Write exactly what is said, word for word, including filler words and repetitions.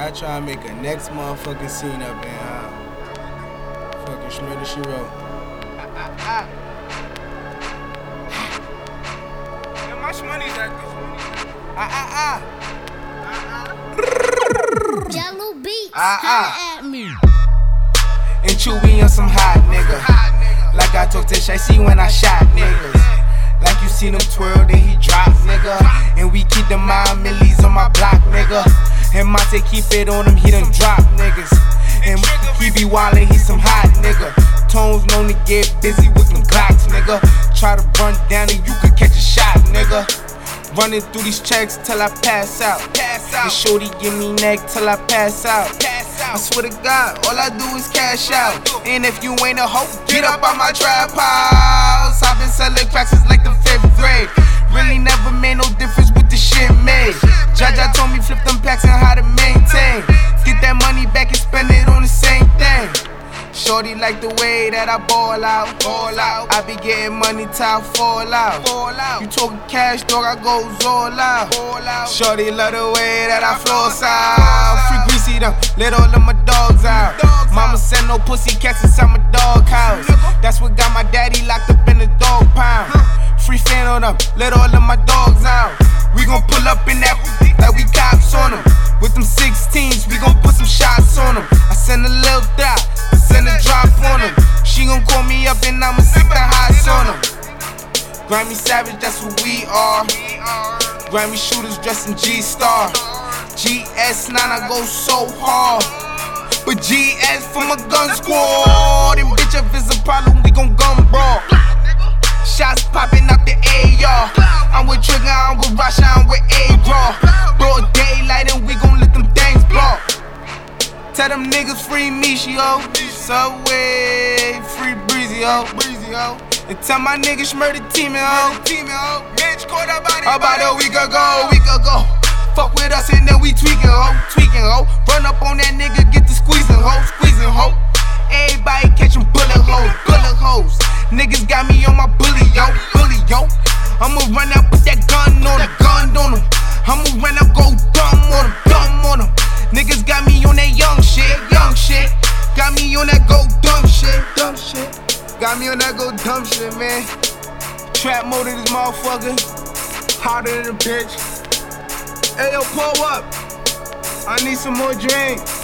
I try to make a next motherfucking scene up in uh, fucking Shmurda She Wrote. Ah, ah, ah. How much money's at this? Ah, ah, ah. Jello Beats, Ah, ah. holla at me. And Chewy on some hot nigga. Like I talked to Shicey when I shot niggas. Like you seen him twirl, then he drop, nigga. And we keep the mind millies on my block, nigga. And Monte keep it on him, he done drop niggas. And he be wildin', he some hot nigga. Tones known to get busy with them Glocks, nigga. Try to run down and you could catch a shot, nigga. Running through these checks till I pass out. Pass out. And shorty give me neck till I pass out. Pass out. I swear to God, all I do is cash out. And if you ain't a hoe, get up on my trap house. I've been selling cracks since like the fifth grade. Really never made no difference with the shit made. Jaja told me flip them packs and how to maintain. Get that money back and spend it on the same thing. Shorty like the way that I ball out, ball out. I be getting money till I fall out, fall out. You talking cash, dog, I goes all out, all out. Shorty love the way that I floss out. Free greasy them, let all of my dogs out. Mama said no pussy cats inside my dog house. That's what got my daddy locked up in the dog pound. Free fan on them, let all of my dogs out. We gon' pull up in that like we cops on them. With them sixteens, we gon' put some shots on them. I send a little dot, send a drop on them. She gon' call me up and I'ma sick the hots on them. Grammy Savage, that's what we are. Grammy shooters dressed in G-Star. G S nine, I go so hard. But G S for my gun squad. And bitch, if it's a problem, we gon' gun brawl. Shots popping out the A R. I'm with Trigger, I'm with Rasha, I'm with A-Raw. Broad daylight and we gon' let them things blow. Tell them niggas free Michio. Subway, free Breezy, ho. Breezy, ho. And tell my niggas Shmurda teamin', ho. Teamin', ho. Bitch, caught up body. About a week ago, week ago. Fuck with us and then we tweaking, ho. Tweaking, ho. Run up on that nigga, get the squeezing, ho. Squeezing, ho. Everybody catching bullet holes, bullet holes. Niggas got me on my bully, yo, bully, yo. I'ma run out, put that gun on him, gun on him. I'ma run out, go dumb on him, dumb on him. Niggas got me on that young shit, young shit. Got me on that go dumb shit, dumb shit. Got me on that go dumb shit, man. Trap mode in this motherfucker. Hotter than a bitch. Hey, yo, pull up. I need some more drinks.